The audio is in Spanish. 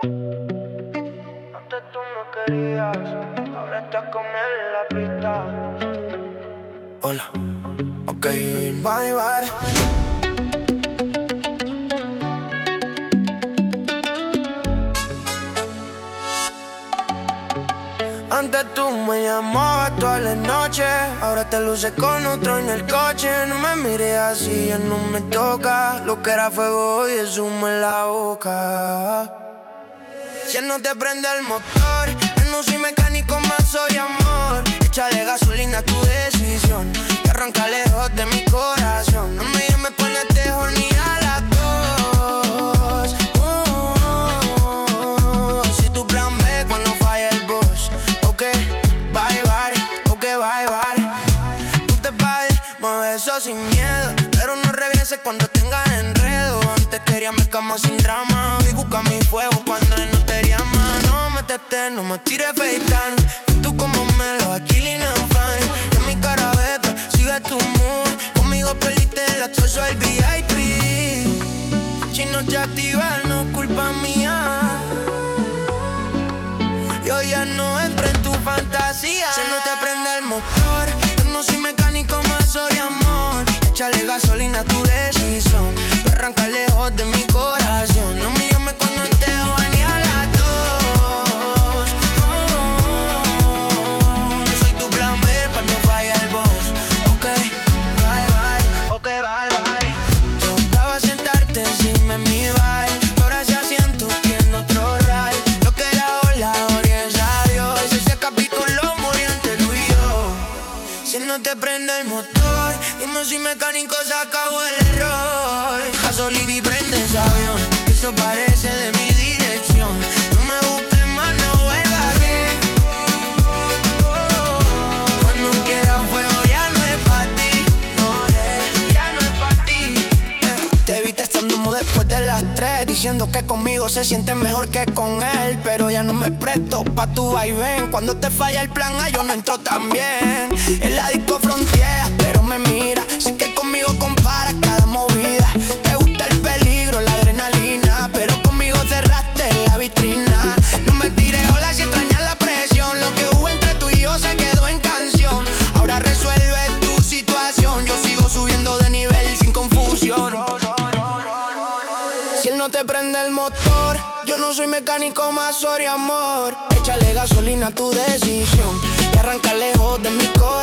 Antes tú no querías, ahora estás con él en la pista. Hola, ok, bye bye. Antes tú me llamabas todas las noches, ahora te luces con otro en el coche. No me mires así, ya no me toca. Lo que era fuego hoy es humo en la boca. Si él no te prende el motor, yo no soy mecánico, más soy amor. Échale gasolina a tu decisión y arranca lejos de mi corazón. No me llames por netejo ni a las dos. Si tu plan B cuando falla el bus. Ok, bye bye, ok, bye bye. Tú te pares, mueve eso sin miedo, pero no regreses cuando tengas enredo. Antes quería mi cama sin drama, hoy busca mi fuego cuando él no te llama. No me testes, no me tires FaceTime. Tú como Melo, aquí Lina Fan. En mi cara beta, sigue tu mood. Conmigo perdiste el acceso al VIP. Si no te activas, no es culpa mía. Yo ya no entro en tu fantasía. Si no te prende el motor, yo no soy mecánico, más soy amor. Échale gasolina a tu decisión y arranca lejos de mi corazón. No me llames cuando te joda ni a las dos. Yo soy tu plan B cuando falla el boss. Ok, bye bye, ok, bye bye. Tocaba sentarte encima de mi vibe, ahora se asiento tiene otro ride. Lo que era ola, es a Dios. Ese capítulo murió entre tú y yo. Si no te prende el motor, dime si mecánico se acabó el error. Gasolina y prende ese avión, eso parece de mi dirección. No me busques más, no vuelvas aquí. Cuando quieras fuego ya no es pa' ti. No, ya no es pa' ti. Te vi testando humo después de las 3, diciendo que conmigo se siente mejor que con él. Pero ya no me presto pa' tu vaivén. Cuando te falla el plan A yo no entro tan bien. En la disco fronteera, pero me mira. Sé que conmigo comparas cada movida. Te gusta el peligro, la adrenalina, pero conmigo cerraste la vitrina. No me tires hola si extrañas la presión. Lo que hubo entre tú y yo se quedó en canción. Ahora resuelve tu situación. Yo sigo subiendo de nivel sin confusión. Si él no te prende el motor, yo no soy mecánico, más soy amor. Échale gasolina a tu decisión y arranca lejos de mi corazón.